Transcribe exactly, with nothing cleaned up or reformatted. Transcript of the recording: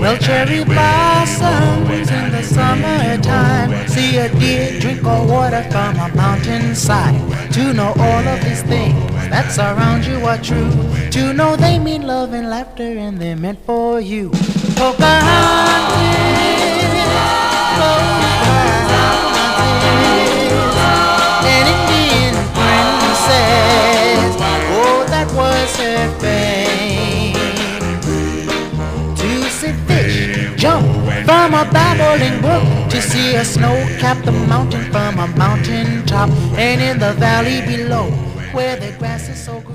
Smell cherry blossoms in the summertime. See a deer drink of water from a mountainside. To know all of these things that surround you are true. To know they mean love and laughter and they're meant for you. Pocahontas, an Indian princess. Oh, that was her fame. To see fish jump from a babbling brook, to see a snow-capped mountain from a mountain top, and in the valley below, where the grass is so green.